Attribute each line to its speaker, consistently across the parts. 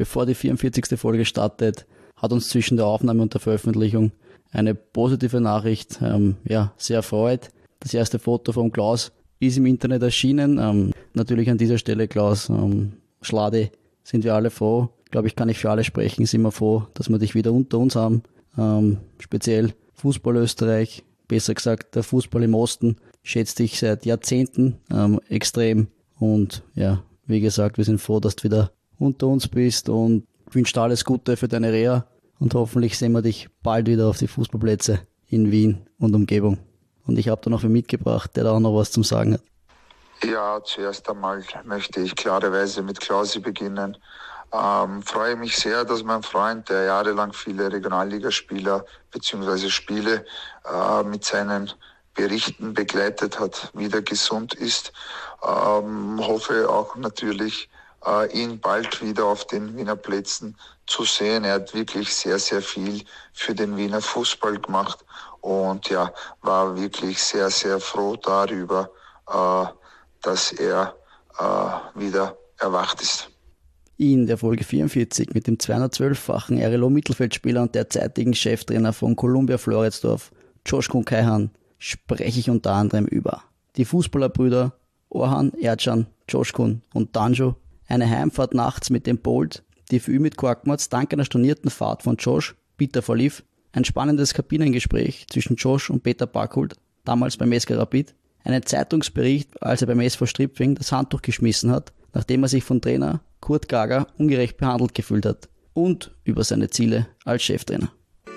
Speaker 1: bevor die 44. Folge startet, hat uns zwischen der Aufnahme und der Veröffentlichung eine positive Nachricht sehr erfreut. Das erste Foto vom Klaus ist im Internet erschienen. Natürlich an dieser Stelle, Klaus, Schlade, sind wir alle froh. Glaube ich, kann ich für alle sprechen, sind wir froh, dass wir dich wieder unter uns haben. Speziell Fußball Österreich, besser gesagt der Fußball im Osten, schätzt dich seit Jahrzehnten extrem. Und ja, wie gesagt, wir sind froh, dass du wieder unter uns bist und wünsche dir alles Gute für deine Reha. Und hoffentlich sehen wir dich bald wieder auf die Fußballplätze in Wien und Umgebung. Und ich habe da noch wen mitgebracht, der da auch noch was zum Sagen hat.
Speaker 2: Ja, zuerst einmal möchte ich klarerweise mit Klausi beginnen. Freue mich sehr, dass mein Freund, der jahrelang viele Regionalligaspieler bzw. Spiele mit seinen Berichten begleitet hat, wieder gesund ist. Hoffe auch natürlich, ihn bald wieder auf den Wiener Plätzen zu sehen. Er hat wirklich sehr, sehr viel für den Wiener Fußball gemacht und ja, war wirklich sehr, sehr froh darüber, dass er wieder erwacht ist.
Speaker 1: In der Folge 44 mit dem 212-fachen RLO-Mittelfeldspieler und derzeitigen Cheftrainer von Columbia Floridsdorf, Joshkun Kaihan, spreche ich unter anderem über die Fußballerbrüder Orhan, Ercan, Joshkun und Danjo, eine Heimfahrt nachts mit dem Bolt, die für Ümit Korkmaz dank einer stornierten Fahrt von Josh bitter verlief, ein spannendes Kabinengespräch zwischen Josh und Peter Backhult, damals beim SK Rapid, einen Zeitungsbericht, als er beim SV Stripfing das Handtuch geschmissen hat, nachdem er sich von Trainer Kurt Gager ungerecht behandelt gefühlt hat, und über seine Ziele als Cheftrainer.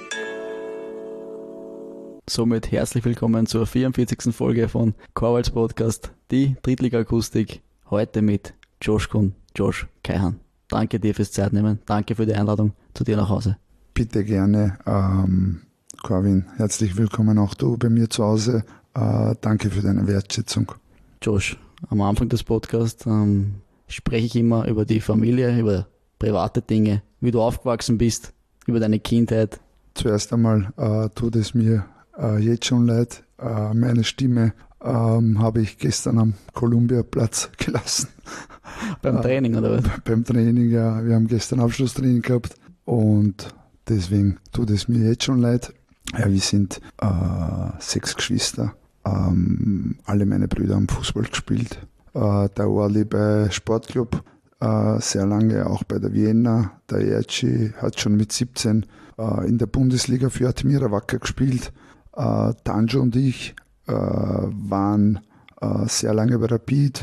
Speaker 1: Somit herzlich willkommen zur 44. Folge von Korwals Podcast, die Drittliga-Akustik, heute mit Josh Kaihan. Danke dir fürs Zeitnehmen, danke für die Einladung zu dir nach Hause.
Speaker 3: Bitte gerne, Corwin, herzlich willkommen auch du bei mir zu Hause. Danke für deine Wertschätzung.
Speaker 1: Josh, am Anfang des Podcasts spreche ich immer über die Familie, über private Dinge, wie du aufgewachsen bist, über deine Kindheit.
Speaker 3: Zuerst einmal tut es mir jetzt schon leid. Meine Stimme habe ich gestern am Columbia-Platz gelassen.
Speaker 1: Beim Training, oder was?
Speaker 3: Beim Training, ja. Wir haben gestern Abschlusstraining gehabt und deswegen tut es mir jetzt schon leid. Ja, wir sind 6 Geschwister. Alle meine Brüder haben Fußball gespielt. Der Orli bei Sportclub, sehr lange auch bei der Vienna. Der Erci hat schon mit 17 in der Bundesliga für Admira Wacker gespielt. Danjo und ich waren sehr lange bei Rapid,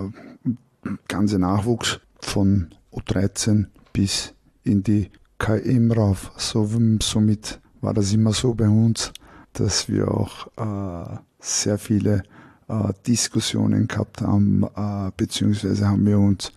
Speaker 3: ganze Nachwuchs von U13 bis in die KM rauf. Somit war das immer so bei uns, dass wir auch sehr viele Diskussionen gehabt haben, beziehungsweise haben wir uns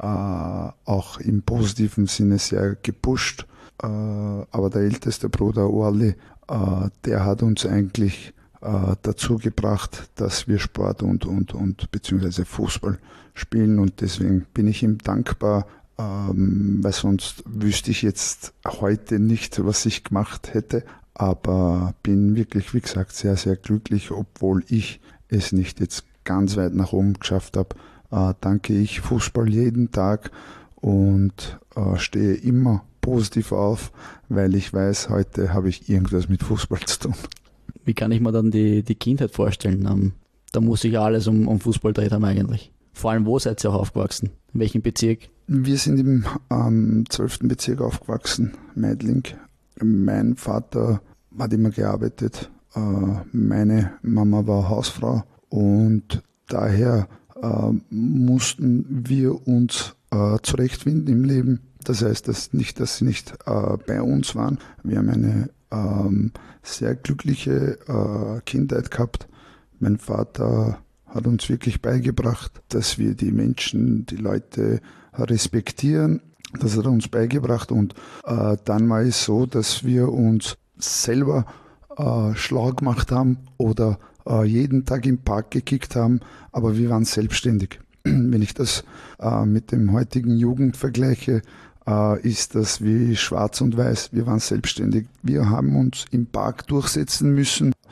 Speaker 3: auch im positiven Sinne sehr gepusht. Aber der älteste Bruder Orli, der hat uns eigentlich dazu gebracht, dass wir Sport und beziehungsweise Fußball spielen, und deswegen bin ich ihm dankbar, weil sonst wüsste ich jetzt heute nicht, was ich gemacht hätte, aber bin wirklich, wie gesagt, sehr, sehr glücklich, obwohl ich es nicht jetzt ganz weit nach oben geschafft habe. Danke ich Fußball jeden Tag und stehe immer positiv auf, weil ich weiß, heute habe ich irgendwas mit Fußball zu tun.
Speaker 1: Wie kann ich mir dann die Kindheit vorstellen? Da muss sich ja alles um Fußball dreht haben eigentlich. Vor allem, wo seid ihr auch aufgewachsen? In welchem Bezirk?
Speaker 3: Wir sind im 12. Bezirk aufgewachsen, Meidling. Mein Vater hat immer gearbeitet. Meine Mama war Hausfrau und daher mussten wir uns zurechtfinden im Leben. Das heißt, dass sie nicht bei uns waren. Wir haben eine sehr glückliche Kindheit gehabt. Mein Vater hat uns wirklich beigebracht, dass wir die Menschen, die Leute respektieren. Das hat er uns beigebracht, und dann war es so, dass wir uns selber schlau gemacht haben oder jeden Tag im Park gekickt haben, aber wir waren selbstständig. Wenn ich das mit dem heutigen Jugend vergleiche, ist das wie schwarz und weiß. Wir waren selbstständig. Wir haben uns im Park durchsetzen müssen.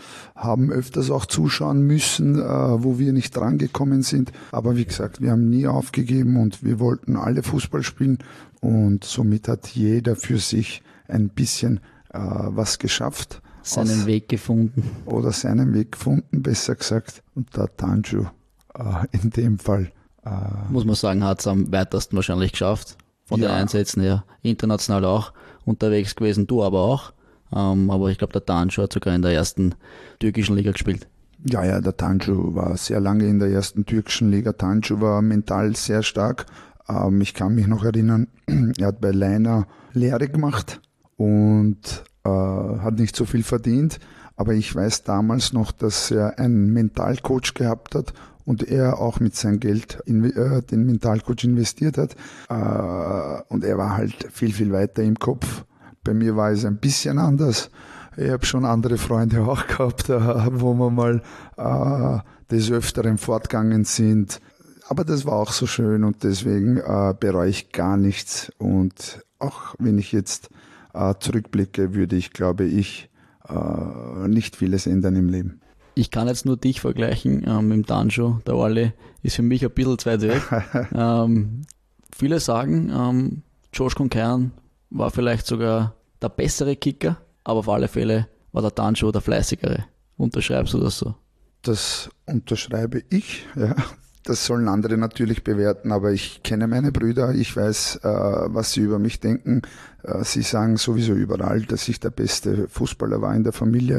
Speaker 3: haben öfters auch zuschauen müssen, wo wir nicht drangekommen sind. Aber wie gesagt, wir haben nie aufgegeben und wir wollten alle Fußball spielen und somit hat jeder für sich ein bisschen was geschafft.
Speaker 1: Seinen Weg gefunden.
Speaker 3: Oder seinen Weg gefunden, besser gesagt. Und der Tanju in dem Fall.
Speaker 1: Muss man sagen, hat es am weitesten wahrscheinlich geschafft. Von den Einsätzen her. International auch unterwegs gewesen, du aber auch. Aber ich glaube, der Tanju hat sogar in der ersten türkischen Liga gespielt.
Speaker 3: Ja, der Tanju war sehr lange in der ersten türkischen Liga. Tanju war mental sehr stark. Ich kann mich noch erinnern, er hat bei Leiner Lehre gemacht und hat nicht so viel verdient. Aber ich weiß damals noch, dass er einen Mentalcoach gehabt hat und er auch mit seinem Geld den Mentalcoach investiert hat. Und er war halt viel, viel weiter im Kopf. Bei mir war es ein bisschen anders. Ich habe schon andere Freunde auch gehabt, wo wir mal des Öfteren fortgegangen sind. Aber das war auch so schön und deswegen bereue ich gar nichts. Und auch wenn ich jetzt zurückblicke, würde ich, glaube ich, nicht vieles ändern im Leben.
Speaker 1: Ich kann jetzt nur dich vergleichen mit dem Tanju. Der Orle ist für mich ein bisschen zu weit weg. Viele sagen, Josh Konkern war vielleicht sogar der bessere Kicker, aber auf alle Fälle war der Tanju der fleißigere. Unterschreibst du das so?
Speaker 3: Das unterschreibe ich, ja. Das sollen andere natürlich bewerten, aber ich kenne meine Brüder, ich weiß, was sie über mich denken. Sie sagen sowieso überall, dass ich der beste Fußballer war in der Familie.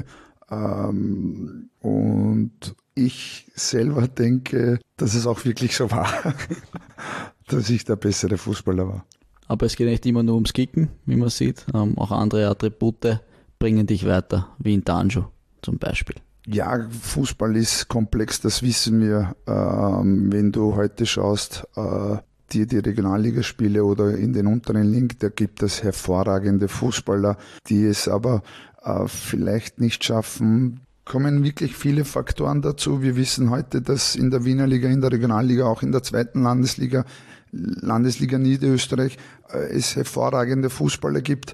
Speaker 3: Und ich selber denke, dass es auch wirklich so war, dass ich der bessere Fußballer war.
Speaker 1: Aber es geht nicht immer nur ums Kicken, wie man sieht. Auch andere Attribute bringen dich weiter, wie in Tanju zum Beispiel.
Speaker 3: Ja, Fußball ist komplex, das wissen wir. Wenn du heute schaust, die Regionalligaspiele oder in den unteren Link, da gibt es hervorragende Fußballer, die es aber vielleicht nicht schaffen. Kommen wirklich viele Faktoren dazu. Wir wissen heute, dass in der Wiener Liga, in der Regionalliga, auch in der zweiten Landesliga Niederösterreich, es hervorragende Fußballer gibt.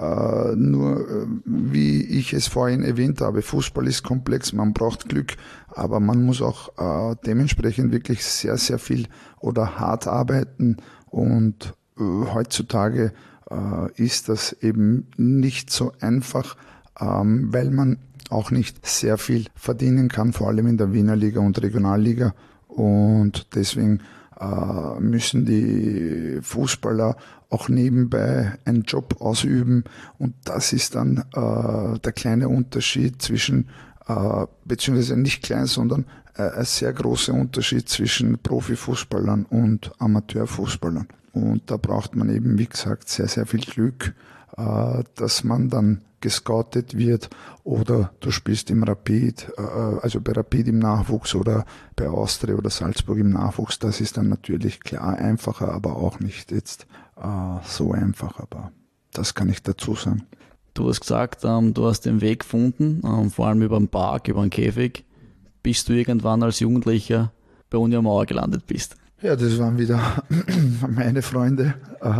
Speaker 3: Nur, wie ich es vorhin erwähnt habe, Fußball ist komplex, man braucht Glück, aber man muss auch dementsprechend wirklich sehr, sehr viel oder hart arbeiten und heutzutage ist das eben nicht so einfach, weil man auch nicht sehr viel verdienen kann, vor allem in der Wiener Liga und Regionalliga und deswegen müssen die Fußballer auch nebenbei einen Job ausüben und das ist dann der kleine Unterschied zwischen, beziehungsweise nicht klein, sondern ein sehr großer Unterschied zwischen Profifußballern und Amateurfußballern. Und da braucht man eben, wie gesagt, sehr, sehr viel Glück, dass man dann gescoutet wird oder du spielst im Rapid, also bei Rapid im Nachwuchs oder bei Austria oder Salzburg im Nachwuchs. Das ist dann natürlich klar einfacher, aber auch nicht jetzt so einfach, aber das kann ich dazu sagen.
Speaker 1: Du hast gesagt, du hast den Weg gefunden, vor allem über den Park, über den Käfig, bis du irgendwann als Jugendlicher bei Union Mauer gelandet bist.
Speaker 3: Ja, das waren wieder meine Freunde,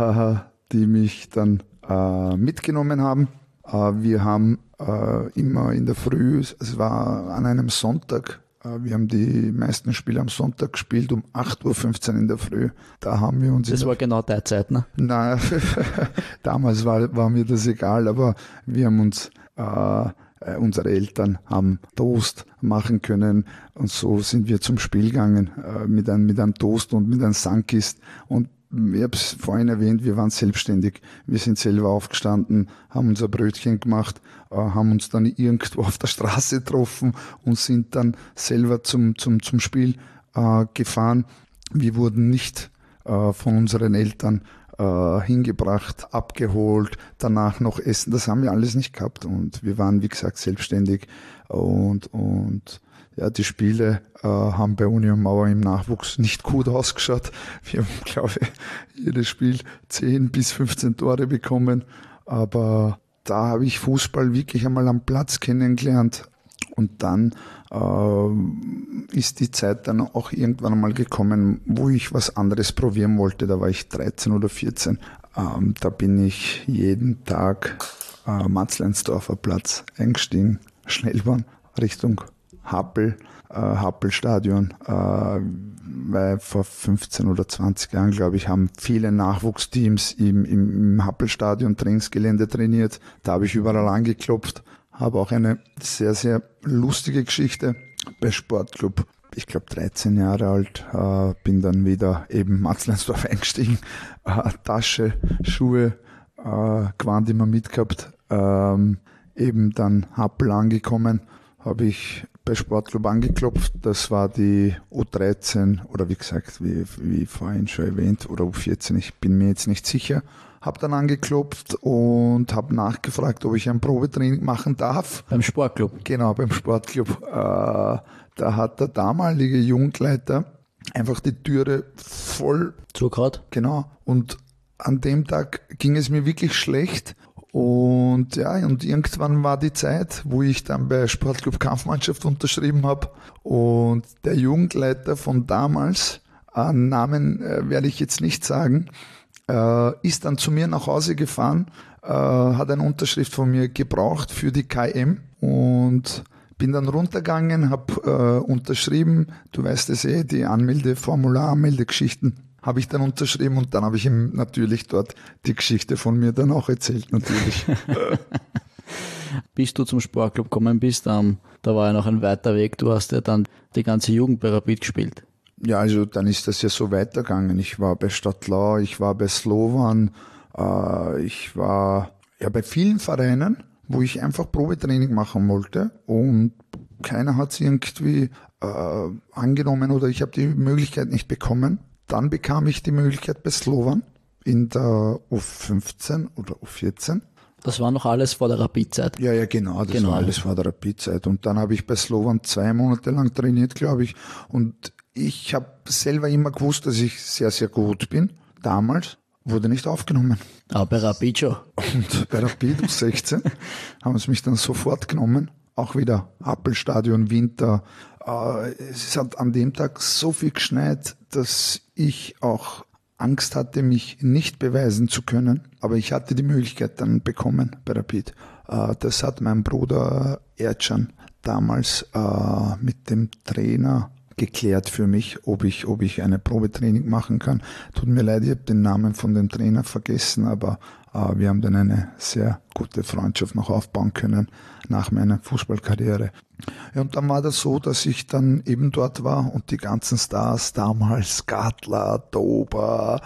Speaker 3: die mich dann mitgenommen haben. Wir haben immer in der Früh, es war an einem Sonntag, wir haben die meisten Spiele am Sonntag gespielt, um 8.15 Uhr in der Früh. Da haben wir uns...
Speaker 1: Das war genau deine Zeit, ne?
Speaker 3: Nein, damals war mir das egal, aber wir haben uns... unsere Eltern haben Toast machen können und so sind wir zum Spiel gegangen mit einem Toast und mit einem Sunkist und ich habe es vorhin erwähnt, wir waren selbstständig. Wir sind selber aufgestanden, haben unser Brötchen gemacht, haben uns dann irgendwo auf der Straße getroffen und sind dann selber zum Spiel gefahren. Wir wurden nicht von unseren Eltern hingebracht, abgeholt, danach noch essen. Das haben wir alles nicht gehabt und wir waren, wie gesagt, selbstständig und ja, die Spiele haben bei Union Mauer im Nachwuchs nicht gut ausgeschaut. Wir haben, glaube ich, jedes Spiel 10 bis 15 Tore bekommen. Aber da habe ich Fußball wirklich einmal am Platz kennengelernt. Und dann ist die Zeit dann auch irgendwann einmal gekommen, wo ich was anderes probieren wollte. Da war ich 13 oder 14. Da bin ich jeden Tag Matzleinsdorfer Platz eingestiegen, Schnellbahn. Richtung Happelstadion, weil vor 15 oder 20 Jahren, glaube ich, haben viele Nachwuchsteams im Happelstadion Trainingsgelände trainiert. Da habe ich überall angeklopft, habe auch eine sehr, sehr lustige Geschichte bei Sportclub. Ich glaube 13 Jahre alt, bin dann wieder eben Matzleinsdorf eingestiegen, Tasche, Schuhe, Gewand immer mitgehabt, eben dann Happel angekommen, habe ich bei Sportclub angeklopft, das war die U13 oder wie gesagt, wie vorhin schon erwähnt, oder U14, ich bin mir jetzt nicht sicher. Habe dann angeklopft und habe nachgefragt, ob ich ein Probetraining machen darf.
Speaker 1: Beim Sportclub?
Speaker 3: Genau, beim Sportclub. Da hat der damalige Jugendleiter einfach die Türe voll
Speaker 1: zugehauen.
Speaker 3: Genau. Und an dem Tag ging es mir wirklich schlecht. Und ja, und irgendwann war die Zeit, wo ich dann bei Sportclub Kampfmannschaft unterschrieben habe. Und der Jugendleiter von damals, Namen werde ich jetzt nicht sagen, ist dann zu mir nach Hause gefahren, hat eine Unterschrift von mir gebraucht für die KM und bin dann runtergegangen, habe unterschrieben, du weißt es die Anmeldegeschichten habe ich dann unterschrieben und dann habe ich ihm natürlich dort die Geschichte von mir dann auch erzählt, natürlich.
Speaker 1: Bis du zum Sportclub gekommen bist, da war ja noch ein weiter Weg, du hast ja dann die ganze Jugend bei Rapid gespielt.
Speaker 3: Ja, also dann ist das ja so weitergegangen. Ich war bei Stadtlau, ich war bei Slovan, ich war ja bei vielen Vereinen, wo ich einfach Probetraining machen wollte und keiner hat es irgendwie angenommen oder ich habe die Möglichkeit nicht bekommen. Dann bekam ich die Möglichkeit bei Slovan in der U15 oder U14.
Speaker 1: Das war noch alles vor der Rapid-Zeit?
Speaker 3: Ja, genau, das war alles vor der Rapid-Zeit. Und dann habe ich bei Slovan 2 Monate lang trainiert, glaube ich. Und ich habe selber immer gewusst, dass ich sehr, sehr gut bin. Damals wurde nicht aufgenommen.
Speaker 1: Aber bei Rapid schon.
Speaker 3: Und bei Rapid U16 haben sie mich dann sofort genommen. Auch wieder Happelstadion, Winter. Es hat an dem Tag so viel geschneit, dass ich auch Angst hatte, mich nicht beweisen zu können. Aber ich hatte die Möglichkeit dann bekommen bei Rapid. Das hat mein Bruder Ercan damals mit dem Trainer geklärt für mich, ob ich eine Probetraining machen kann. Tut mir leid, ich habe den Namen von dem Trainer vergessen, aber wir haben dann eine sehr gute Freundschaft noch aufbauen können nach meiner Fußballkarriere. Ja, und dann war das so, dass ich dann eben dort war und die ganzen Stars damals, Gatler, Dober,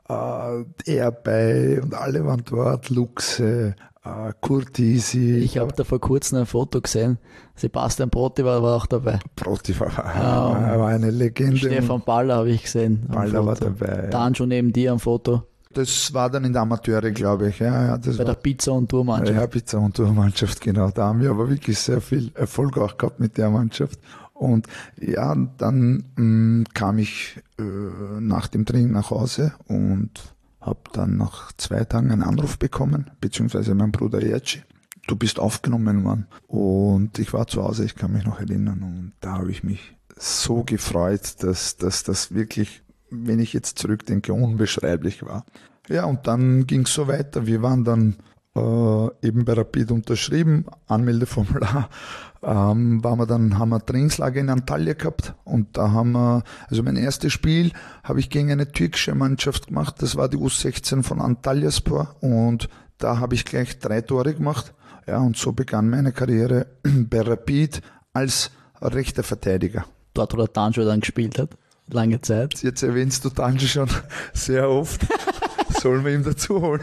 Speaker 3: Erbey und alle waren dort, Luxe, Curtisi.
Speaker 1: Ich habe da vor kurzem ein Foto gesehen. Sebastian Proti war auch dabei.
Speaker 3: Proti war eine Legende.
Speaker 1: Stefan Baller habe ich gesehen.
Speaker 3: Baller war dabei.
Speaker 1: Dann schon neben dir am Foto.
Speaker 3: Das war dann in der Amateure, glaube ich. Ja, das
Speaker 1: bei der Pizza- und Tourmannschaft.
Speaker 3: Ja, Pizza- und Tourmannschaft, genau. Da haben wir aber wirklich sehr viel Erfolg auch gehabt mit der Mannschaft. Und ja, dann kam ich nach dem Training nach Hause und habe dann nach 2 Tagen einen Anruf bekommen, beziehungsweise mein Bruder Erci. Du bist aufgenommen worden. Und ich war zu Hause, ich kann mich noch erinnern. Und da habe ich mich so gefreut, dass das wirklich, wenn ich jetzt zurückdenke, unbeschreiblich war. Ja, und dann ging es so weiter. Wir waren dann eben bei Rapid unterschrieben, Anmeldeformular, haben wir Trainingslager in Antalya gehabt und da haben wir, also mein erstes Spiel habe ich gegen eine türkische Mannschaft gemacht, das war die U16 von Antalyaspor und da habe ich gleich 3 Tore gemacht. Ja, und so begann meine Karriere bei Rapid als rechter Verteidiger.
Speaker 1: Dort, wo der Tanjo dann gespielt hat, lange Zeit.
Speaker 3: Jetzt erwähnst du Tanjo schon sehr oft. Sollen wir ihn dazu holen?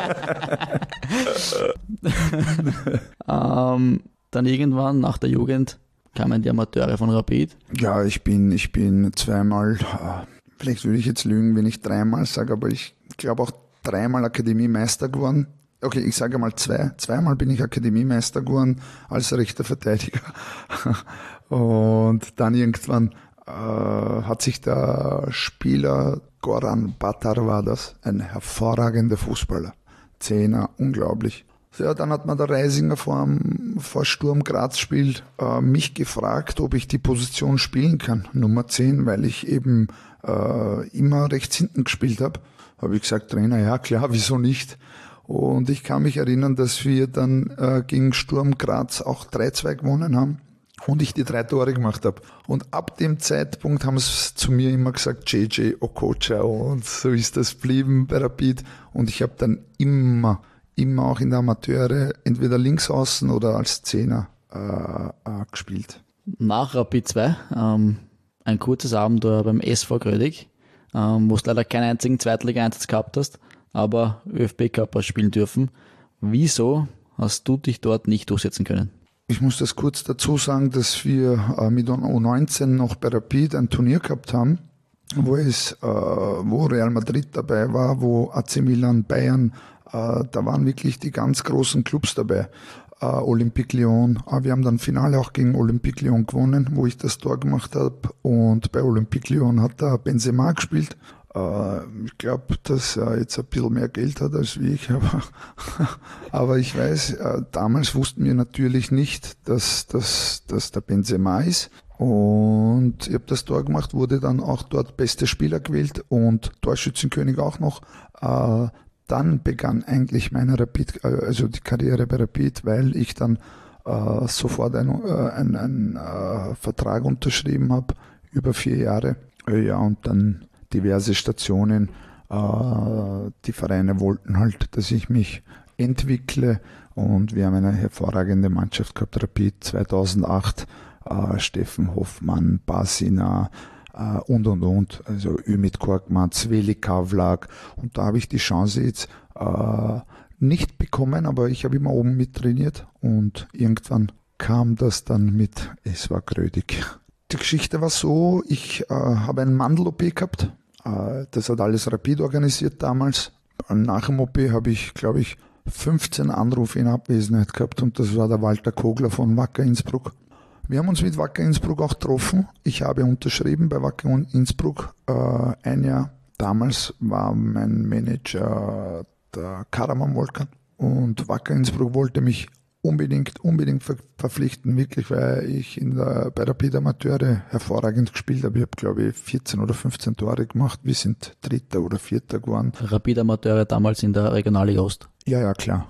Speaker 1: Dann irgendwann nach der Jugend kamen die Amateure von Rapid.
Speaker 3: Ja, ich bin 2-mal, vielleicht würde ich jetzt lügen, wenn ich 3-mal sage, aber ich glaube auch 3-mal Akademiemeister geworden. Okay, ich sage mal 2. 2-mal bin ich Akademiemeister geworden als rechter Verteidiger. Und dann irgendwann hat sich der Spieler, Goran Batar war das, ein hervorragender Fußballer. 10er, unglaublich. Ja, dann hat man der Reisinger vor Sturm Graz spielt, mich gefragt, ob ich die Position spielen kann, Nummer 10, weil ich eben immer rechts hinten gespielt habe. Habe ich gesagt, Trainer, ja klar, wieso nicht? Und ich kann mich erinnern, dass wir dann gegen Sturm Graz auch 3-2 gewonnen haben. und ich die 3 Tore gemacht habe. Und ab dem Zeitpunkt haben sie zu mir immer gesagt, JJ Okocha, und so ist das geblieben bei Rapid. Und ich habe dann immer auch in der Amateure entweder links außen oder als Zehner gespielt.
Speaker 1: Nach Rapid 2, ein kurzes Abenteuer beim SV Grödig, wo du leider keinen einzigen Zweitliga-Einsatz gehabt hast, aber ÖFB-Cup hast spielen dürfen. Wieso hast du dich dort nicht durchsetzen können?
Speaker 3: Ich muss das kurz dazu sagen, dass wir mit U19 noch bei Rapid ein Turnier gehabt haben, wo Real Madrid dabei war, wo AC Milan, Bayern, da waren wirklich die ganz großen Clubs dabei. Olympique Lyon, wir haben dann Finale auch gegen Olympique Lyon gewonnen, wo ich das Tor gemacht habe, und bei Olympique Lyon hat da Benzema gespielt. Ich glaube, dass er jetzt ein bisschen mehr Geld hat als ich, aber ich weiß, damals wussten wir natürlich nicht, dass der Benzema ist, und ich habe das Tor gemacht, wurde dann auch dort bester Spieler gewählt und Torschützenkönig auch noch. Dann begann eigentlich meine die Karriere bei Rapid, weil ich dann sofort einen Vertrag unterschrieben habe über 4 Jahre. Ja, und dann diverse Stationen. Die Vereine wollten halt, dass ich mich entwickle, und wir haben eine hervorragende Mannschaft gehabt, Rapid 2008, Steffen Hoffmann, Basina, und. Also Ümit Korkmaz, Veli Kavlak. Und da habe ich die Chance jetzt nicht bekommen, aber ich habe immer oben mittrainiert, und irgendwann kam das dann mit SV Grödig. Die Geschichte war so, ich habe einen Mandel-OP gehabt. Das hat alles Rapid organisiert damals. Nach dem OP habe ich, glaube ich, 15 Anrufe in Abwesenheit gehabt, und das war der Walter Kogler von Wacker Innsbruck. Wir haben uns mit Wacker Innsbruck auch getroffen. Ich habe unterschrieben bei Wacker Innsbruck 1 Jahr. Damals war mein Manager der Karaman Volkan, und Wacker Innsbruck wollte mich unbedingt verpflichten, wirklich, weil ich bei Rapid Amateure hervorragend gespielt habe. Ich habe, glaube ich, 14 oder 15 Tore gemacht. Wir sind Dritter oder Vierter geworden.
Speaker 1: Rapid Amateure damals in der Regionalliga Ost?
Speaker 3: Ja, klar.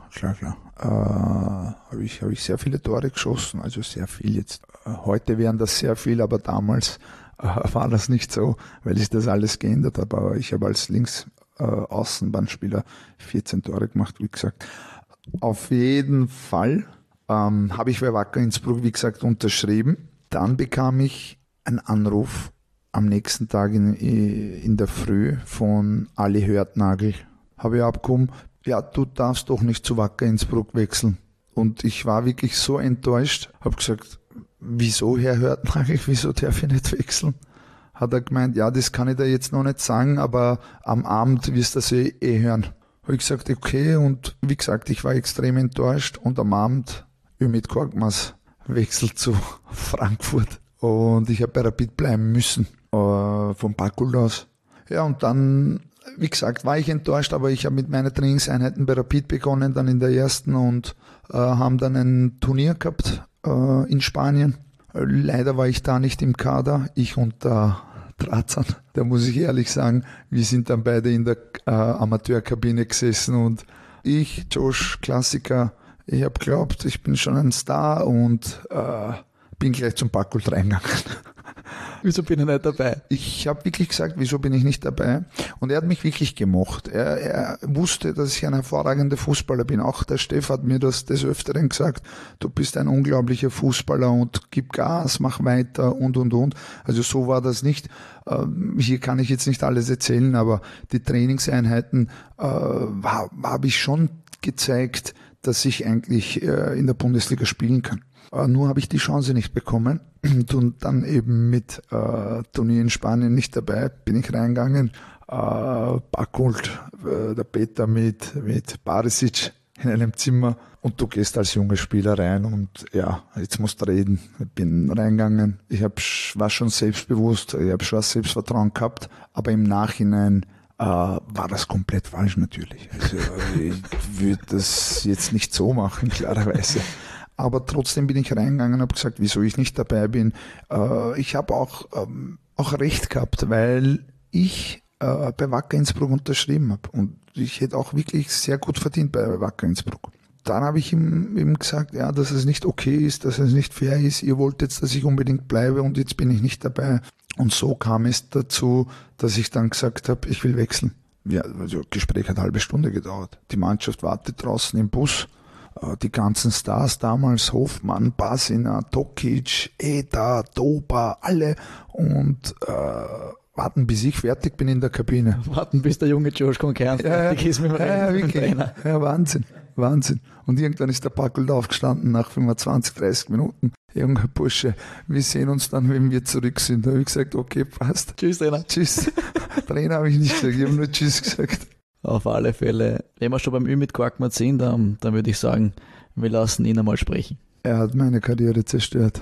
Speaker 3: Habe ich sehr viele Tore geschossen, also sehr viel jetzt. Heute wären das sehr viel, aber damals war das nicht so, weil sich das alles geändert hat. Aber ich habe als Links-Außenbahnspieler 14 Tore gemacht, wie gesagt. Auf jeden Fall habe ich bei Wacker Innsbruck, wie gesagt, unterschrieben. Dann bekam ich einen Anruf am nächsten Tag in der Früh von Ali Hörtnagel. Habe ich abgekommen, ja, du darfst doch nicht zu Wacker Innsbruck wechseln. Und ich war wirklich so enttäuscht, habe gesagt, wieso, Herr Hörtnagel, wieso darf ich nicht wechseln? Hat er gemeint, ja, das kann ich dir jetzt noch nicht sagen, aber am Abend wirst du das eh hören. Habe ich gesagt, okay, und wie gesagt, ich war extrem enttäuscht, und am Abend Ümit Korkmaz wechselt zu Frankfurt, und ich habe bei Rapid bleiben müssen, vom Bakult aus. Ja, und dann, wie gesagt, war ich enttäuscht, aber ich habe mit meinen Trainingseinheiten bei Rapid begonnen, dann in der ersten, und haben dann ein Turnier gehabt in Spanien. Leider war ich da nicht im Kader, ich und der Drazan. Da muss ich ehrlich sagen, wir sind dann beide in der Amateurkabine gesessen, und ich, Josh, Klassiker, ich habe geglaubt, ich bin schon ein Star, und bin gleich zum Bakult reingegangen.
Speaker 1: Wieso bin ich nicht dabei?
Speaker 3: Ich habe wirklich gesagt, wieso bin ich nicht dabei? Und er hat mich wirklich gemocht. Er wusste, dass ich ein hervorragender Fußballer bin. Auch der Steff hat mir das des Öfteren gesagt, du bist ein unglaublicher Fußballer und gib Gas, mach weiter und. Also so war das nicht. Hier kann ich jetzt nicht alles erzählen, aber die Trainingseinheiten habe ich schon gezeigt, dass ich eigentlich in der Bundesliga spielen kann. Nur habe ich die Chance nicht bekommen, und dann eben mit Turnier in Spanien nicht dabei, bin ich reingegangen. Bakult, der Peter mit Barisic in einem Zimmer, und du gehst als junger Spieler rein, und ja, jetzt musst du reden. Ich bin reingegangen, war schon selbstbewusst, ich habe schon Selbstvertrauen gehabt, aber im Nachhinein war das komplett falsch natürlich. Also ich würde das jetzt nicht so machen, klarerweise. Aber trotzdem bin ich reingegangen und habe gesagt, wieso ich nicht dabei bin. Ich habe auch recht gehabt, weil ich bei Wacker Innsbruck unterschrieben habe. Und ich hätte auch wirklich sehr gut verdient bei Wacker Innsbruck. dann habe ich ihm eben gesagt, ja, dass es nicht okay ist, dass es nicht fair ist. Ihr wollt jetzt, dass ich unbedingt bleibe und jetzt bin ich nicht dabei. Und so kam es dazu, dass ich dann gesagt habe, ich will wechseln. Ja, also das Gespräch hat eine halbe Stunde gedauert. Die Mannschaft wartet draußen im Bus. Die ganzen Stars damals, Hofmann, Basina, Tokic, Eda, Doba, alle und warten, bis ich fertig bin in der Kabine.
Speaker 1: Warten, bis der junge Josh Konkern fertig ist mit dem
Speaker 3: Trainer. Ja, Wahnsinn. Und irgendwann ist der Packel aufgestanden nach 25, 30 Minuten. Junger Bursche, wir sehen uns dann, wenn wir zurück sind. Da habe ich gesagt, okay, passt.
Speaker 1: Tschüss, Trainer.
Speaker 3: Tschüss. Trainer habe ich nicht gesagt, ich habe nur Tschüss gesagt.
Speaker 1: Auf alle Fälle. Wenn wir schon beim Ümit Korkmaz sind, dann würde ich sagen, wir lassen ihn einmal sprechen.
Speaker 3: Er hat meine Karriere zerstört.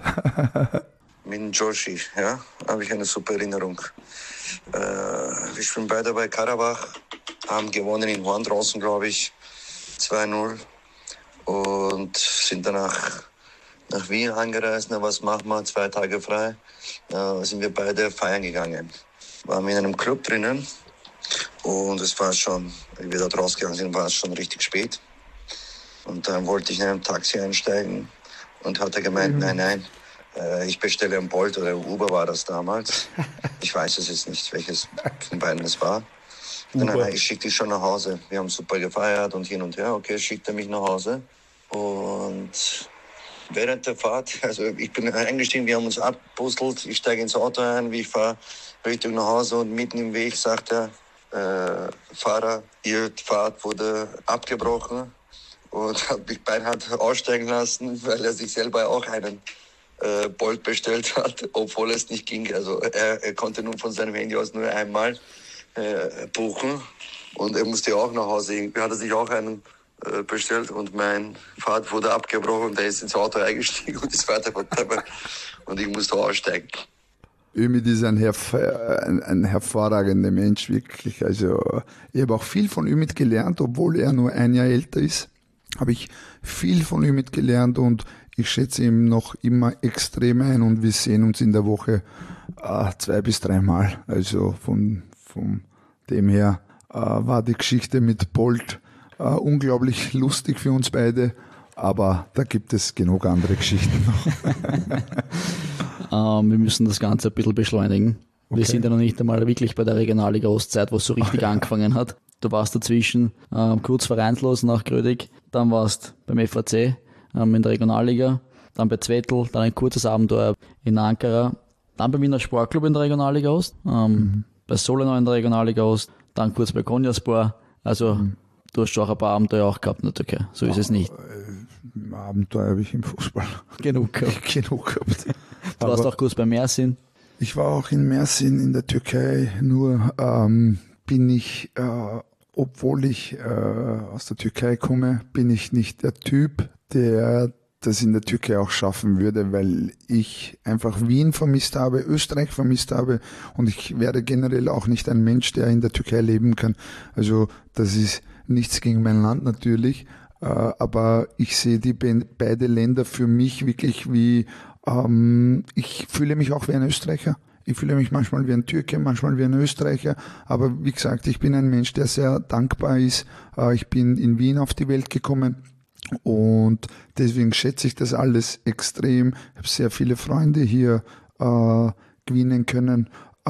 Speaker 2: Mit Joshi, ja, habe ich eine super Erinnerung. Wir spielen beide bei Karabach, haben gewonnen in Horn draußen, glaube ich, 2-0 und sind danach nach Wien angereist. Na, was machen wir? 2 Tage frei. Sind wir beide feiern gegangen. Waren wir in einem Club drinnen und es war schon, wie wir dort rausgegangen sind, war es schon richtig spät. Und dann wollte ich in einem Taxi einsteigen und hat er gemeint, nein, ich bestelle ein Bolt oder ein Uber war das damals. Ich weiß es jetzt nicht, welches von beiden es war. Dann ich schicke dich schon nach Hause. Wir haben super gefeiert und hin und her. Okay, schickt er mich nach Hause. Und während der Fahrt, also ich bin eingestiegen, wir haben uns abbustelt. Ich steige ins Auto ein, wie ich fahre Richtung nach Hause und mitten im Weg sagt er, Fahrer, Ihre Fahrt wurde abgebrochen und hat mich beinhart aussteigen lassen, weil er sich selber auch einen Bolt bestellt hat, obwohl es nicht ging. Also er konnte nur von seinem Handy aus nur einmal buchen und er musste auch nach Hause. Irgendwie hat er sich auch einen bestellt und mein Fahrt wurde abgebrochen und er ist ins Auto eingestiegen und ist weiter und ich musste aussteigen.
Speaker 3: Ümit ist ein hervorragender Mensch, wirklich. Also ich habe auch viel von Ümit gelernt, obwohl er nur ein Jahr älter ist, habe ich viel von Ümit gelernt und ich schätze ihn noch immer extrem ein und wir sehen uns in der Woche 2 bis 3 Mal. Also von dem her war die Geschichte mit Bolt unglaublich lustig für uns beide, aber da gibt es genug andere Geschichten noch.
Speaker 1: Wir müssen das Ganze ein bisschen beschleunigen. Okay. Wir sind ja noch nicht einmal wirklich bei der Regionalliga Ostzeit, wo es so richtig angefangen hat. Du warst dazwischen kurz vereinslos nach Grödig, dann warst beim FAC in der Regionalliga, dann bei Zwettl, dann ein kurzes Abenteuer in Ankara, dann beim Wiener Sportclub in der Regionalliga Ost, bei Solonau in der Regionalliga Ost, dann kurz bei Konyaspor. Also du hast schon auch ein paar Abenteuer auch gehabt in der Türkei, so ist es nicht.
Speaker 3: Abenteuer habe ich im Fußball
Speaker 1: genug gehabt. Du warst auch kurz bei Mersin.
Speaker 3: Ich war auch in Mersin in der Türkei, nur bin ich, obwohl ich aus der Türkei komme, bin ich nicht der Typ, der das in der Türkei auch schaffen würde, weil ich einfach Wien vermisst habe, Österreich vermisst habe und ich wäre generell auch nicht ein Mensch, der in der Türkei leben kann. Also das ist nichts gegen mein Land natürlich, aber ich sehe die beide Länder für mich wirklich wie, ich fühle mich auch wie ein Österreicher. Ich fühle mich manchmal wie ein Türke, manchmal wie ein Österreicher, aber wie gesagt, ich bin ein Mensch, der sehr dankbar ist. Ich bin in Wien auf die Welt gekommen und deswegen schätze ich das alles extrem. Ich habe sehr viele Freunde hier gewinnen können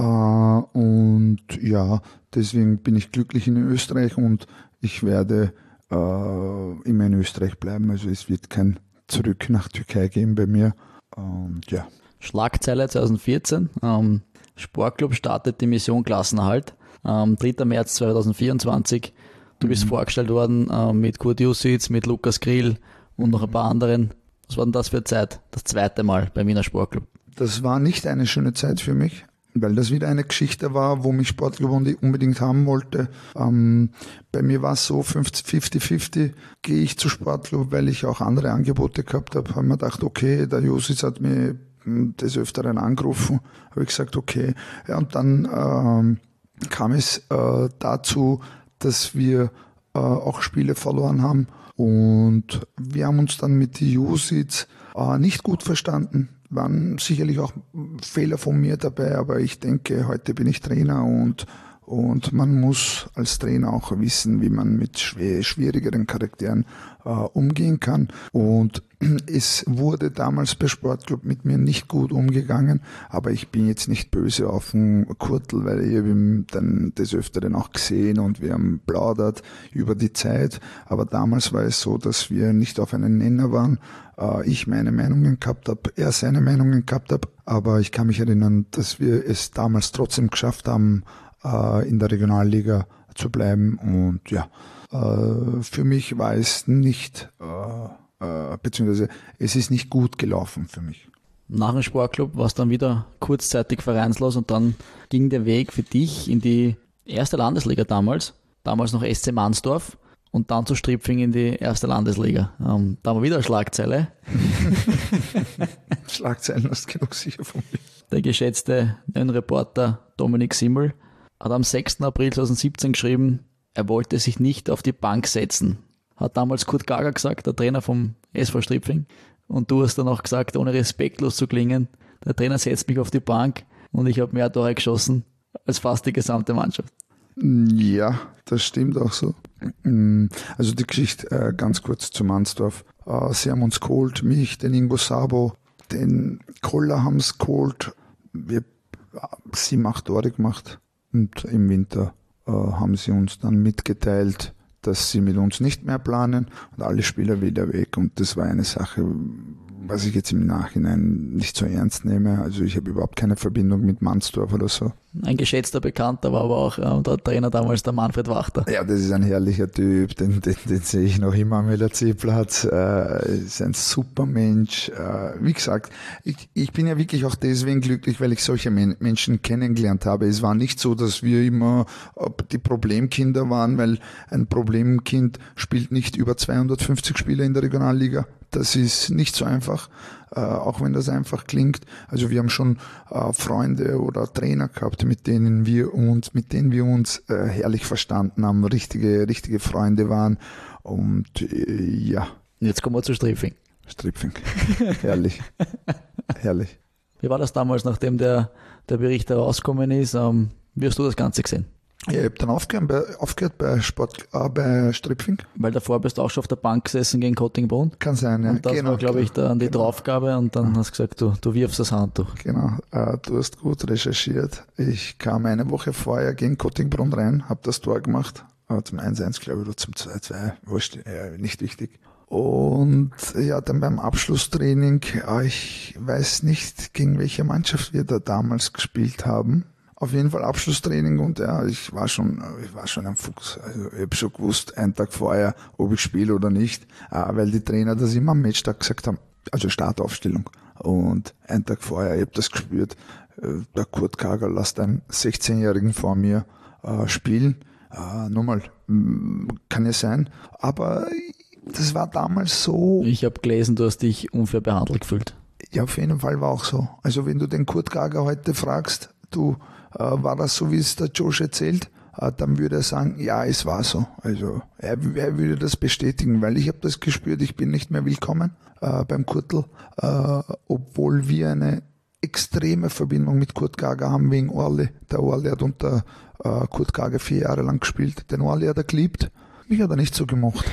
Speaker 3: und ja, deswegen bin ich glücklich in Österreich und ich werde immer in Österreich bleiben. Also es wird kein Zurück nach Türkei geben bei mir. Und ja.
Speaker 1: Schlagzeile 2014. Sportclub startet die Mission Klassenerhalt. 3. März 2024. Du bist vorgestellt worden mit Kurt Jussitz, mit Lukas Grill und noch ein paar anderen. Was war denn das für eine Zeit? Das 2. Mal beim Wiener Sportclub.
Speaker 3: Das war nicht eine schöne Zeit für mich, weil das wieder eine Geschichte war, wo mich Sportclub unbedingt haben wollte. Bei mir war es so 50-50, gehe ich zu Sportclub, weil ich auch andere Angebote gehabt habe. Habe mir gedacht, okay, der Jussitz hat mir des Öfteren angerufen, habe ich gesagt, okay. Ja, und dann kam es dazu, dass wir auch Spiele verloren haben und wir haben uns dann mit Jussitz nicht gut verstanden. Waren sicherlich auch Fehler von mir dabei, aber ich denke, heute bin ich Trainer und und man muss als Trainer auch wissen, wie man mit schwierigeren Charakteren umgehen kann. Und es wurde damals bei Sportclub mit mir nicht gut umgegangen, aber ich bin jetzt nicht böse auf den Kurtl, weil ich habe ihn dann des Öfteren auch gesehen und wir haben plaudert über die Zeit. Aber damals war es so, dass wir nicht auf einen Nenner waren. Ich meine Meinungen gehabt habe, er seine Meinungen gehabt habe, aber ich kann mich erinnern, dass wir es damals trotzdem geschafft haben, in der Regionalliga zu bleiben. Und ja, für mich war es nicht, beziehungsweise es ist nicht gut gelaufen für mich.
Speaker 1: Nach dem Sportclub war es dann wieder kurzzeitig vereinslos und dann ging der Weg für dich in die erste Landesliga damals noch SC Mansdorf und dann zu Stripfing in die erste Landesliga. Da haben wir wieder eine Schlagzeile.
Speaker 3: Schlagzeilen hast du genug sicher von mir.
Speaker 1: Der geschätzte Reporter Dominik Simmel hat am 6. April 2017 geschrieben, er wollte sich nicht auf die Bank setzen. Hat damals Kurt Gager gesagt, der Trainer vom SV Stripfing. Und du hast dann auch gesagt, ohne respektlos zu klingen, der Trainer setzt mich auf die Bank und ich habe mehr Tore geschossen als fast die gesamte Mannschaft.
Speaker 3: Ja, das stimmt auch so. Also die Geschichte ganz kurz zu Mansdorf. Sie haben uns geholt, mich, den Ingo Sabo, den Koller haben es geholt. Wir 7-8 Tore gemacht und im Winter haben sie uns dann mitgeteilt, dass sie mit uns nicht mehr planen und alle Spieler wieder weg. Und das war eine Sache, was ich jetzt im Nachhinein nicht so ernst nehme. Also ich habe überhaupt keine Verbindung mit Mansdorf oder so.
Speaker 1: Ein geschätzter Bekannter war aber auch der Trainer damals, der Manfred Wachter.
Speaker 3: Ja, das ist ein herrlicher Typ, den sehe ich noch immer am LRC-Platz. Ist ein super Mensch. Wie gesagt, ich bin ja wirklich auch deswegen glücklich, weil ich solche Menschen kennengelernt habe. Es war nicht so, dass wir immer die Problemkinder waren, weil ein Problemkind spielt nicht über 250 Spiele in der Regionalliga. Das ist nicht so einfach, auch wenn das einfach klingt. Also wir haben schon Freunde oder Trainer gehabt, mit denen wir uns herrlich verstanden haben, richtige Freunde waren. Und ja.
Speaker 1: Jetzt kommen wir zu Stripfing.
Speaker 3: Stripfing. Herrlich. Herrlich.
Speaker 1: Wie war das damals, nachdem der Bericht herausgekommen ist? Wie hast du das Ganze gesehen?
Speaker 3: Ja, ich habe dann aufgehört bei Stripfing.
Speaker 1: Weil davor bist du auch schon auf der Bank gesessen gegen Kottingbrunn.
Speaker 3: Kann sein, ja.
Speaker 1: Und das war, glaube ich, dann die Draufgabe und dann hast du gesagt, du wirfst das Handtuch.
Speaker 3: Genau, du hast gut recherchiert. Ich kam eine Woche vorher gegen Kottingbrunn rein, habe das Tor gemacht, zum 1-1, glaube ich, oder zum 2-2, wurscht, nicht wichtig. Und ja, dann beim Abschlusstraining, ich weiß nicht, gegen welche Mannschaft wir da damals gespielt haben. Auf jeden Fall Abschlusstraining und ja, ich war schon ein Fuchs. Also ich habe schon gewusst, einen Tag vorher, ob ich spiele oder nicht, weil die Trainer das immer am Matchtag gesagt haben, also Startaufstellung. Und einen Tag vorher, ich habe das gespürt, der Kurt Gager lässt einen 16-Jährigen vor mir spielen. Nochmal, kann ja sein, aber das war damals so.
Speaker 1: Ich habe gelesen, du hast dich unfair behandelt gefühlt.
Speaker 3: Ja, auf jeden Fall war auch so. Also wenn du den Kurt Gager heute fragst, war das so, wie es der Josh erzählt, dann würde er sagen, ja, es war so. Also er würde das bestätigen, weil ich habe das gespürt, ich bin nicht mehr willkommen beim Kurtl, obwohl wir eine extreme Verbindung mit Kurt Gager haben wegen Orle. Der Orle hat unter Kurt Gager 4 Jahre lang gespielt. Den Orle hat er geliebt. Mich hat er nicht so gemocht.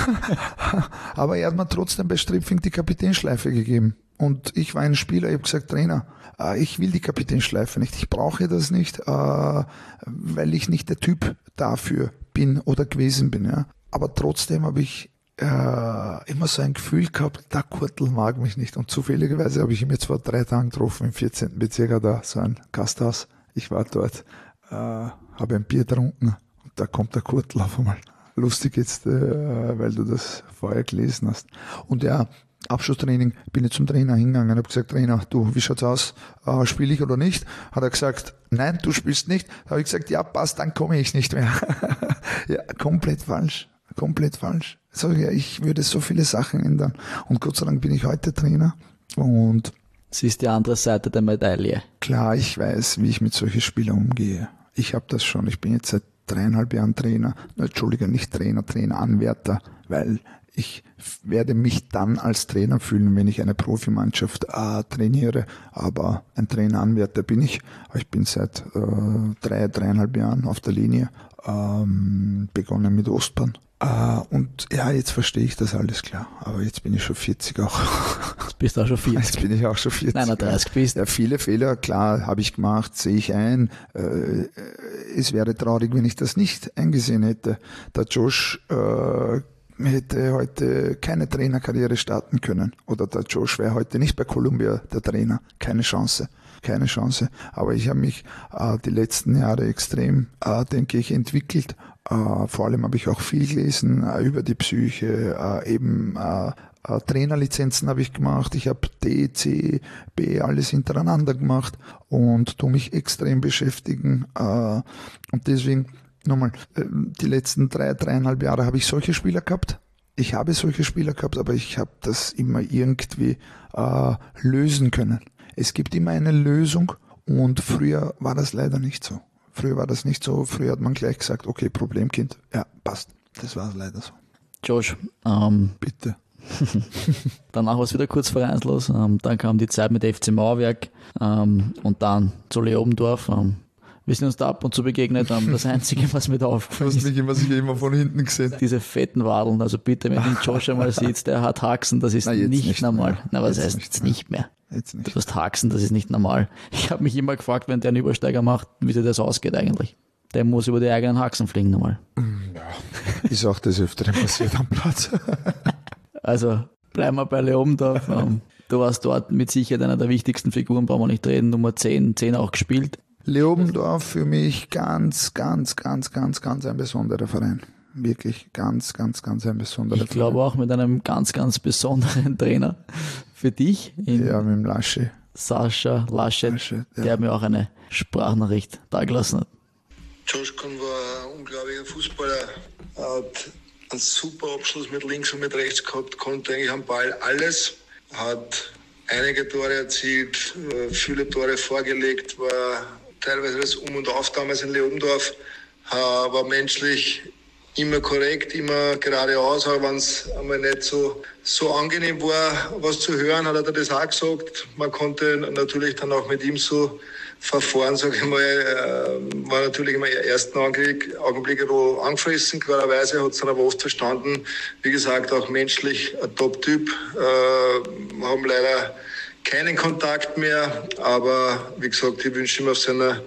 Speaker 3: Aber er hat mir trotzdem bei Stripfing die Kapitänschleife gegeben. Und ich war ein Spieler, ich habe gesagt, Trainer, ich will die Kapitänschleife nicht, ich brauche das nicht, weil ich nicht der Typ dafür bin oder gewesen bin. Ja. Aber trotzdem habe ich immer so ein Gefühl gehabt, der Kurtl mag mich nicht. Und zufälligerweise habe ich ihn jetzt vor 3 Tagen getroffen, im 14. Bezirk, da so ein Gasthaus. Ich war dort, habe ein Bier getrunken und da kommt der Kurtl auf einmal. Lustig jetzt, weil du das vorher gelesen hast. Und ja, Abschlusstraining, bin ich zum Trainer hingegangen und habe gesagt, Trainer, du, wie schaut's aus? Spiele ich oder nicht? Hat er gesagt, nein, du spielst nicht. Habe ich gesagt, ja, passt, dann komme ich nicht mehr. Ja, komplett falsch. Sag ich, ja, ich würde so viele Sachen ändern. Und Gott sei Dank bin ich heute Trainer. Und
Speaker 1: sie ist die andere Seite der Medaille.
Speaker 3: Klar, ich weiß, wie ich mit solchen Spielern umgehe. Ich habe das schon. Ich bin jetzt seit 3,5 Jahren Trainer. Entschuldige, nicht Trainer, Anwärter. weil ich werde mich dann als Trainer fühlen, wenn ich eine Profimannschaft trainiere. Aber ein Traineranwärter bin ich. Ich bin seit 3,5 Jahren auf der Linie, begonnen mit Ostbahn. Und ja, jetzt verstehe ich das alles klar. Aber jetzt bin ich schon 40 auch.
Speaker 1: Jetzt bist du auch schon 40.
Speaker 3: Jetzt bin ich auch schon 40.
Speaker 1: 39 bist.
Speaker 3: Ja, viele Fehler, klar, habe ich gemacht, sehe ich ein. Es wäre traurig, wenn ich das nicht eingesehen hätte. Der Josh hätte heute keine Trainerkarriere starten können. Oder der Josh wäre heute nicht bei Columbia der Trainer. Keine Chance. Aber ich habe mich die letzten Jahre extrem, denke ich, entwickelt. Vor allem habe ich auch viel gelesen über die Psyche, Trainerlizenzen habe ich gemacht, ich habe D, C, B, alles hintereinander gemacht und tue mich extrem beschäftigen. Und deswegen, nochmal, die letzten 3,5 Jahre habe ich solche Spieler gehabt. Ich habe solche Spieler gehabt, aber ich habe das immer irgendwie lösen können. Es gibt immer eine Lösung und früher war das leider nicht so. Früher hat man gleich gesagt, okay, Problemkind, ja, passt. Das war leider so.
Speaker 1: Josh,
Speaker 3: bitte.
Speaker 1: Danach war es wieder kurz vereinslos. Dann kam die Zeit mit FC Mauerwerk und dann zu Leobendorf. Wir sind uns da ab und zu begegnet. Das Einzige, was mir da aufgefallen ist,
Speaker 3: mich immer von hinten gesehen.
Speaker 1: diese fetten Wadeln. Also bitte, wenn du den Josh einmal siehst, der hat Haxen, das ist nicht normal. Mehr. Na, was heißt jetzt nicht mehr?
Speaker 3: Jetzt nicht.
Speaker 1: Du hast Haxen, das ist nicht normal. Ich habe mich immer gefragt, wenn der einen Übersteiger macht, wie sich das ausgeht eigentlich. Der muss über die eigenen Haxen fliegen normal.
Speaker 3: Ja, ist auch des Öfteren passiert am Platz.
Speaker 1: Also bleiben wir bei Leobendorf. Du warst dort mit Sicherheit einer der wichtigsten Figuren, brauchen wir nicht reden, Nummer 10 auch gespielt.
Speaker 3: Leobendorf für mich ganz ein besonderer Verein. Wirklich ganz ein besonderer Verein.
Speaker 1: Ich glaube auch mit einem ganz besonderen Trainer für dich.
Speaker 3: Ja, mit dem Lasche.
Speaker 1: Sascha Laschet,
Speaker 3: ja.
Speaker 1: Der mir auch eine Sprachnachricht dagelassen hat.
Speaker 4: Josh Kuhn war ein unglaublicher Fußballer, hat einen super Abschluss mit links und mit rechts gehabt, konnte eigentlich am Ball alles, hat einige Tore erzielt, viele Tore vorgelegt, war teilweise das Um und Auf damals in Leobendorf, war menschlich immer korrekt, immer geradeaus, aber wenn es einmal nicht so angenehm war, was zu hören, hat er das auch gesagt. Man konnte natürlich dann auch mit ihm so verfahren, sage ich mal, war natürlich im ersten Augenblick angefressen, klarerweise, hat es dann aber oft verstanden. Wie gesagt, auch menschlich ein Top-Typ, haben leider keinen Kontakt mehr, aber wie gesagt, ich wünsche ihm auf seiner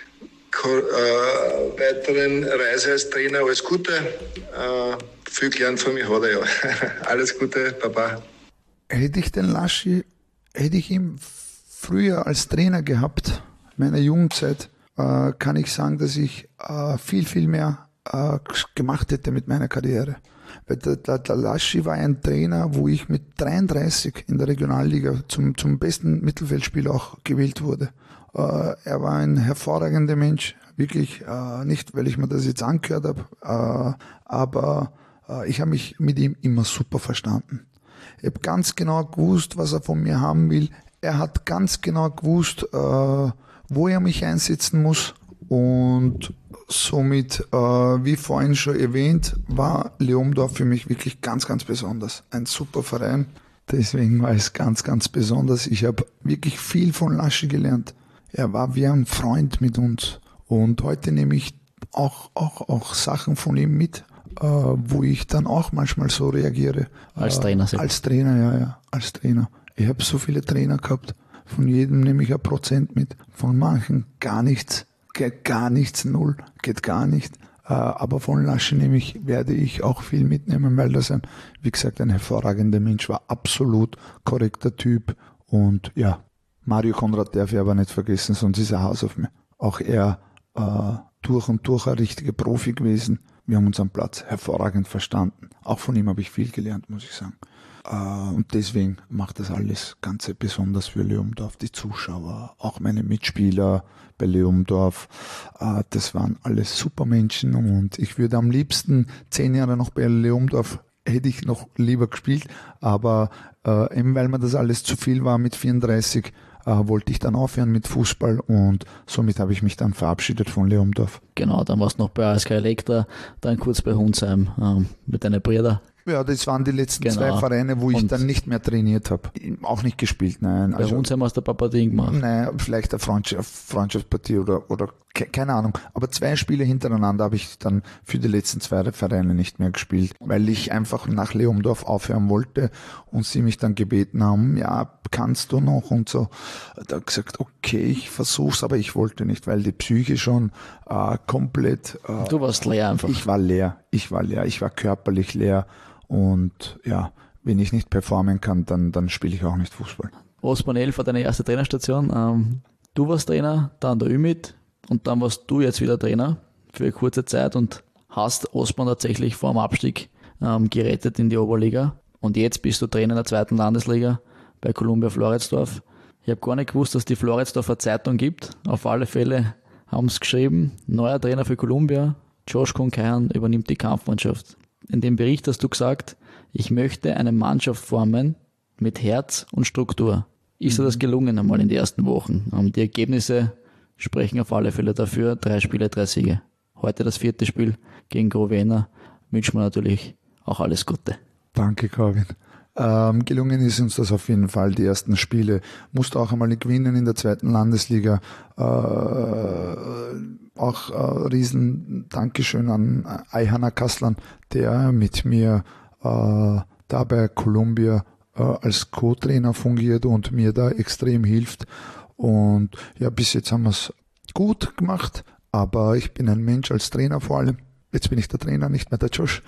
Speaker 4: weiteren Reise als Trainer alles Gute. Viel gelernt von mir hat er ja. Alles Gute, Baba.
Speaker 3: Hätte ich ihn früher als Trainer gehabt, meiner Jugendzeit, kann ich sagen, dass ich viel mehr gemacht hätte mit meiner Karriere. Weil der Laschi war ein Trainer, wo ich mit 33 in der Regionalliga zum besten Mittelfeldspieler auch gewählt wurde. Er war ein hervorragender Mensch, wirklich nicht, weil ich mir das jetzt angehört habe, aber ich habe mich mit ihm immer super verstanden. Ich habe ganz genau gewusst, was er von mir haben will. Er hat ganz genau gewusst, wo er mich einsetzen muss, und somit, wie vorhin schon erwähnt, war Leobendorf für mich wirklich ganz besonders. Ein super Verein, deswegen war es ganz besonders. Ich habe wirklich viel von Laschi gelernt. Er war wie ein Freund mit uns, und heute nehme ich auch Sachen von ihm mit, wo ich dann auch manchmal so reagiere.
Speaker 1: Als Trainer selbst.
Speaker 3: Als Trainer, ja, als Trainer. Ich habe so viele Trainer gehabt, von jedem nehme ich 1% mit, von manchen gar nichts, geht gar nichts, 0, geht gar nicht. Aber von Laschi werde ich auch viel mitnehmen, weil das wie gesagt, ein hervorragender Mensch war, absolut korrekter Typ, und ja, Mario Konrad darf ich aber nicht vergessen, sonst ist er Haus auf mir. Auch er durch und durch ein richtiger Profi gewesen. Wir haben uns am Platz hervorragend verstanden. Auch von ihm habe ich viel gelernt, muss ich sagen. Und deswegen macht das alles ganz besonders für Leobendorf. Die Zuschauer, auch meine Mitspieler bei Leobendorf, das waren alles super Menschen, und ich würde am liebsten 10 Jahre noch bei Leobendorf, hätte ich noch lieber gespielt, aber eben weil mir das alles zu viel war mit 34, wollte ich dann aufhören mit Fußball, und somit habe ich mich dann verabschiedet von Leobendorf.
Speaker 1: Genau, dann warst du noch bei ASK Elektra, dann kurz bei Hunsheim mit deinen Brüdern.
Speaker 3: Ja, das waren die letzten
Speaker 1: Genau.
Speaker 3: 2 Vereine, wo ich
Speaker 1: Und-
Speaker 3: dann nicht mehr trainiert habe. Auch nicht gespielt, nein.
Speaker 1: Bei uns haben wir es der Papadien gemacht.
Speaker 3: Nein, vielleicht eine Freundschaftspartie oder keine Ahnung. Aber 2 Spiele hintereinander habe ich dann für die letzten 2 Vereine nicht mehr gespielt, weil ich einfach nach Leomdorf aufhören wollte und sie mich dann gebeten haben, ja, kannst du noch und so. Da habe ich gesagt, okay, ich versuch's, aber ich wollte nicht, weil die Psyche schon komplett...
Speaker 1: Du warst leer einfach.
Speaker 3: Ich war leer, ich war körperlich leer und ja, wenn ich nicht performen kann, dann spiele ich auch nicht Fußball.
Speaker 1: Osman 11 war deine erste Trainerstation. Du warst Trainer, dann der Ümit und dann warst du jetzt wieder Trainer für eine kurze Zeit und hast Osman tatsächlich vor dem Abstieg gerettet in die Oberliga. Und jetzt bist du Trainer in der 2. Landesliga bei Columbia Floridsdorf. Ich habe gar nicht gewusst, dass die Floridsdorfer Zeitung gibt. Auf alle Fälle haben sie geschrieben, neuer Trainer für Columbia, Josh Konkaian übernimmt die Kampfmannschaft. In dem Bericht hast du gesagt, ich möchte eine Mannschaft formen mit Herz und Struktur. Ist dir das gelungen einmal in den ersten Wochen? Die Ergebnisse sprechen auf alle Fälle dafür. 3 Spiele, 3 Siege. Heute das 4. Spiel gegen Growena. Wünschen wir natürlich auch alles Gute.
Speaker 3: Danke, Corwin. Gelungen ist uns das auf jeden Fall. Die ersten Spiele musste auch einmal gewinnen in der 2. Landesliga. Auch riesen Dankeschön an Ayhanna Kaslan, der mit mir da bei Columbia als Co-Trainer fungiert und mir da extrem hilft. Und ja, bis jetzt haben wir es gut gemacht, aber ich bin ein Mensch als Trainer vor allem. Jetzt bin ich der Trainer, nicht mehr der Josh,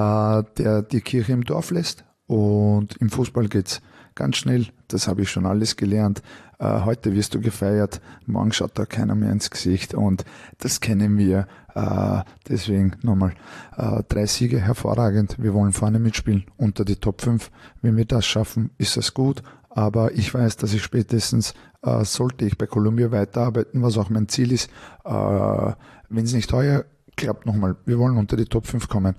Speaker 3: der die Kirche im Dorf lässt. Und im Fußball geht's ganz schnell, das habe ich schon alles gelernt. Heute wirst du gefeiert, morgen schaut da keiner mehr ins Gesicht und das kennen wir. Deswegen nochmal 3 Siege, hervorragend. Wir wollen vorne mitspielen, unter die Top 5. Wenn wir das schaffen, ist das gut. Aber ich weiß, dass ich spätestens, sollte ich bei Columbia weiterarbeiten, was auch mein Ziel ist, wenn es nicht heuer klappt, nochmal, wir wollen unter die Top 5 kommen.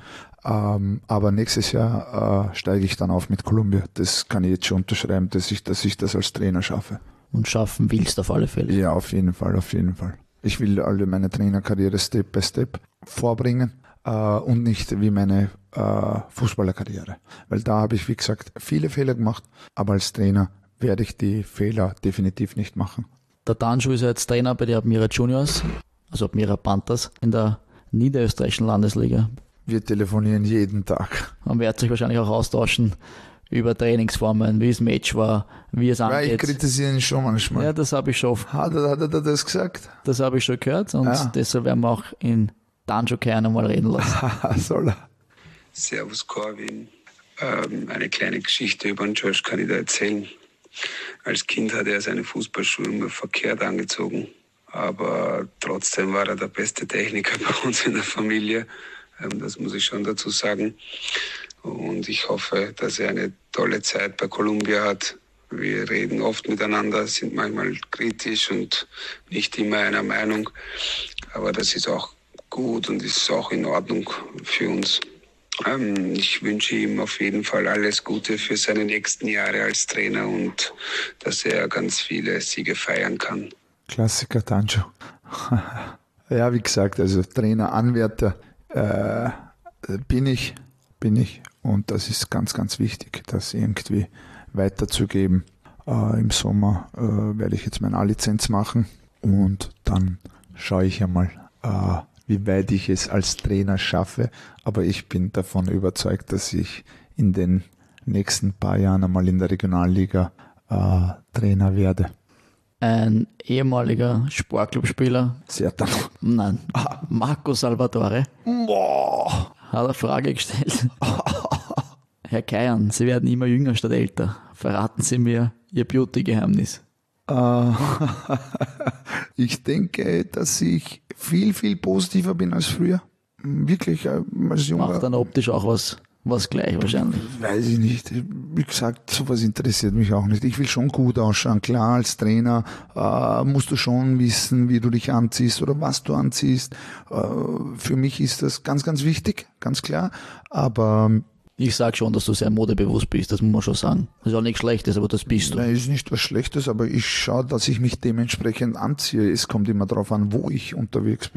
Speaker 3: Aber nächstes Jahr steige ich dann auf mit Columbia. Das kann ich jetzt schon unterschreiben, dass ich das als Trainer schaffe.
Speaker 1: Und schaffen willst auf alle Fälle.
Speaker 3: Ja, auf jeden Fall. Ich will alle meine Trainerkarriere Step by Step vorbringen und nicht wie meine Fußballerkarriere. Weil da habe ich, wie gesagt, viele Fehler gemacht, aber als Trainer werde ich die Fehler definitiv nicht machen.
Speaker 1: Der Danju ist ja jetzt Trainer bei den Admira Juniors, also Admira Panthers in der niederösterreichischen Landesliga.
Speaker 3: Wir telefonieren jeden Tag.
Speaker 1: Man wird sich wahrscheinlich auch austauschen über Trainingsformen, wie das Match war, wie es
Speaker 3: Weil ich
Speaker 1: angeht.
Speaker 3: kritisiere ihn schon manchmal.
Speaker 1: Ja, das habe ich schon,
Speaker 3: Hat er das gesagt?
Speaker 1: das habe ich schon gehört und
Speaker 3: Ja.
Speaker 1: deshalb werden wir auch in Danju Kern einmal reden lassen.
Speaker 3: Soll er?
Speaker 5: Servus Corwin. Eine kleine Geschichte über den Josh kann ich da erzählen. Als Kind hat er seine Fußballschuhe immer verkehrt angezogen. Aber trotzdem war er der beste Techniker bei uns in der Familie. Das muss ich schon dazu sagen. Und ich hoffe, dass er eine tolle Zeit bei Columbia hat. Wir reden oft miteinander, sind manchmal kritisch und nicht immer einer Meinung. Aber das ist auch gut und ist auch in Ordnung für uns. Ich wünsche ihm auf jeden Fall alles Gute für seine nächsten Jahre als Trainer und dass er ganz viele Siege feiern kann.
Speaker 3: Klassiker Tancho. Ja, wie gesagt, also Trainer, Anwärter bin ich und das ist ganz, ganz wichtig, das irgendwie weiterzugeben. Im Sommer werde ich jetzt meine A-Lizenz machen und dann schaue ich einmal, wie weit ich es als Trainer schaffe, aber ich bin davon überzeugt, dass ich in den nächsten paar Jahren einmal in der Regionalliga Trainer werde.
Speaker 1: Ein ehemaliger Sportclubspieler,
Speaker 3: Sertan.
Speaker 1: nein, Marco Salvatore, hat eine Frage gestellt. Herr Kaian, Sie werden immer jünger statt älter. Verraten Sie mir Ihr Beauty-Geheimnis.
Speaker 3: Ich denke, dass ich viel, viel positiver bin als früher. Wirklich, als Junger.
Speaker 1: Macht dann optisch auch was gleich wahrscheinlich.
Speaker 3: Weiß ich nicht. Wie gesagt, sowas interessiert mich auch nicht. Ich will schon gut ausschauen. Klar, als Trainer musst du schon wissen, wie du dich anziehst oder was du anziehst. Für mich ist das ganz, ganz wichtig, ganz klar. Aber
Speaker 1: Ich sage schon, dass du sehr modebewusst bist, das muss man schon sagen. Das ist auch nichts Schlechtes, aber das bist du.
Speaker 3: nein, ist nicht was Schlechtes, aber ich schaue, dass ich mich dementsprechend anziehe. Es kommt immer darauf an, wo ich unterwegs bin.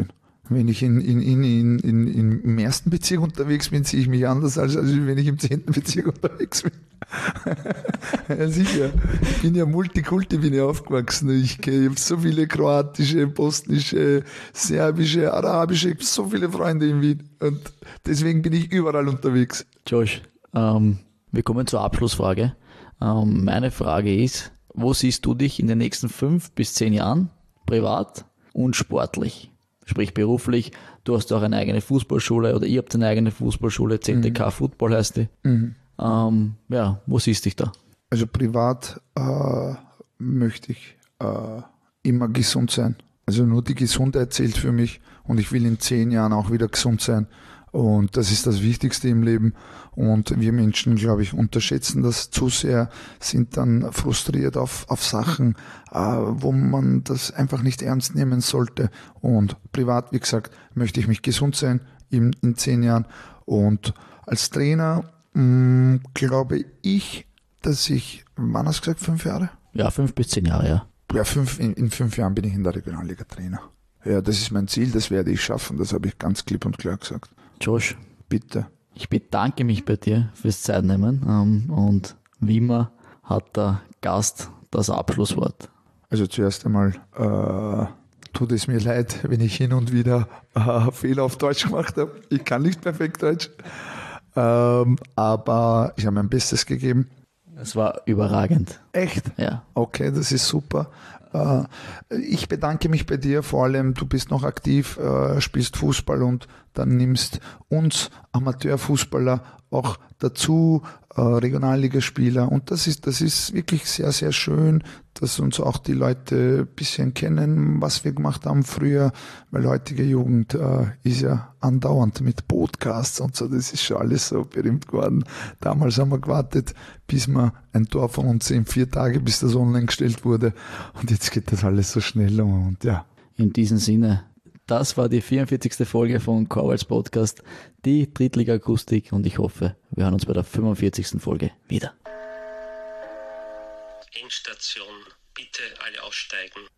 Speaker 3: Wenn ich im ersten Bezirk unterwegs bin, ziehe ich mich anders, als wenn ich im 10. Bezirk unterwegs bin. Ja, sicher. Ich bin ja Multikulti, bin ja aufgewachsen. Ich habe so viele kroatische, bosnische, serbische, arabische, ich habe so viele Freunde in Wien. Und deswegen bin ich überall unterwegs.
Speaker 1: Josh, wir kommen zur Abschlussfrage. Meine Frage ist, wo siehst du dich in den nächsten 5 bis 10 Jahren, privat und sportlich? Sprich beruflich, du hast auch eine eigene Fußballschule oder ihr habt eine eigene Fußballschule, ZTK Football heißt die. Wo siehst du dich da?
Speaker 3: Also privat möchte ich immer gesund sein. Also nur die Gesundheit zählt für mich und ich will in 10 Jahren auch wieder gesund sein. Und das ist das Wichtigste im Leben. Und wir Menschen, glaube ich, unterschätzen das zu sehr, sind dann frustriert auf Sachen, wo man das einfach nicht ernst nehmen sollte. Und privat, wie gesagt, möchte ich mich gesund sein in 10 Jahren. Und als Trainer glaube ich, dass ich, wann hast du gesagt, 5 Jahre?
Speaker 1: Ja, 5 bis 10 Jahre, ja.
Speaker 3: Ja, in 5 Jahren bin ich in der Regionalliga Trainer. Ja, das ist mein Ziel, das werde ich schaffen, das habe ich ganz klipp und klar gesagt.
Speaker 1: Josh,
Speaker 3: bitte.
Speaker 1: Ich bedanke mich bei dir fürs Zeitnehmen und wie immer hat der Gast das Abschlusswort.
Speaker 3: Also zuerst einmal tut es mir leid, wenn ich hin und wieder Fehler auf Deutsch gemacht habe. Ich kann nicht perfekt Deutsch, aber ich habe mein Bestes gegeben.
Speaker 1: Es war überragend.
Speaker 3: Echt?
Speaker 1: Ja.
Speaker 3: Okay, das ist super. Ich bedanke mich bei dir, vor allem du bist noch aktiv, spielst Fußball und dann nimmst uns Amateurfußballer auch dazu, Regionalligaspieler, und das ist wirklich sehr, sehr schön, dass uns auch die Leute ein bisschen kennen, was wir gemacht haben früher, weil heutige Jugend ist ja andauernd mit Podcasts und so, das ist schon alles so berühmt geworden. Damals haben wir gewartet, bis wir ein Tor von uns sehen, 4 Tage, bis das online gestellt wurde, und jetzt geht das alles so schnell und ja.
Speaker 1: In diesem Sinne, das war die 44. Folge von Korwals Podcast, die Drittliga-Akustik, und ich hoffe, wir hören uns bei der 45. Folge wieder.
Speaker 6: Endstation, bitte alle aussteigen.